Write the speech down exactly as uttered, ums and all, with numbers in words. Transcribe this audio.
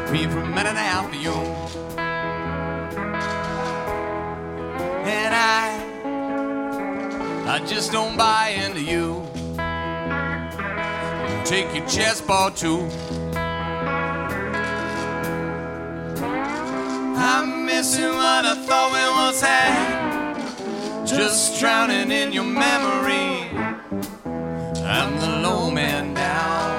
me for a minute and a half of you. And I, I just don't buy into you. Take your chessboard too. I'm missing what I thought we once had, just drowning in your memory. I'm the low man